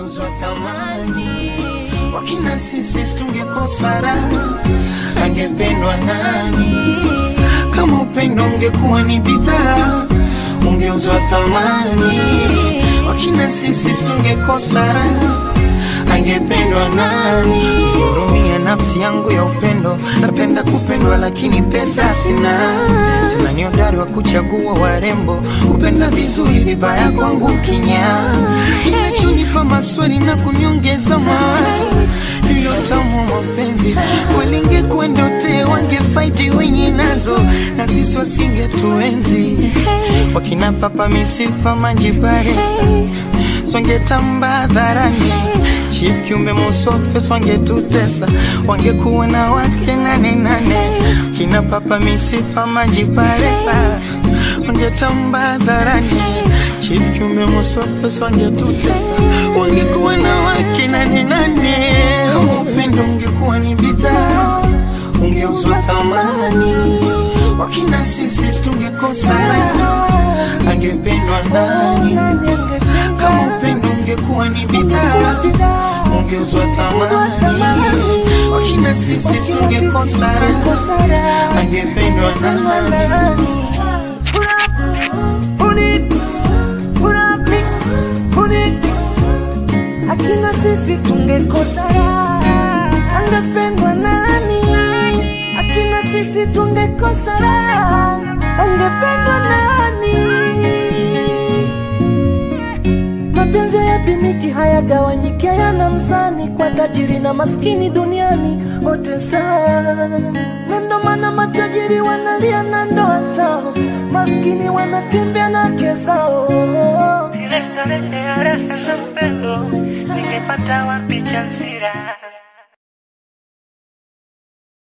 ungeuzwa thamani. Wakina sisi tungekosa raha, angependwa nani? Kama upendo ungekuwa ni bidhaa, ungeuzwa thamani. Wakina sisi tungekosa raha, angependwa nani? Hurumia nafsi yangu ya upendo, napenda kupendwa lakini pesa sina. Tena ni hodari wa kuchagua warembo, kupenda vizuri vibaya kwangu kinya. Inachonipa maswali na kuniongeza mawazo, hilo tamu mapenzi walinge kwenda wote wangefight wenye nazo, na sisi wasingetuenzi. Wakina Papa Misifa Manjibaresa swangetamba dharani, Chief Kiumbe Musofe swangetutesa, wangekuwa na wake 88. Kina Papa Misifa Manjibaresa wangetamba dharani, Chief Kiumbe Musofe swangetutesa, wangekuwa na wake 88. Kama upendo ungekuwa ni bidhaa, ungeuzwa thamani. Wakina sisi tungekosa raha, angependwa nani? Kama upendo ungekuwa ni bidhaa, ungeuzwa thamani. Wakina sisi tungekosa raha, angependwa nani? Akina sisi tungekosa raha, angependwa nani? Akina sisi tungekosa raha, angependwa nani? Mapenzi yapimiki, hayagawanyiki, yana mzani, kwa tajiri na maskini duniani wote sawa. Na ndo maana matajiri wanalia na ndoa zao, maskini wanatembea na kezao. Ile starehe ya raha na upendo, ningepata wapi chansira?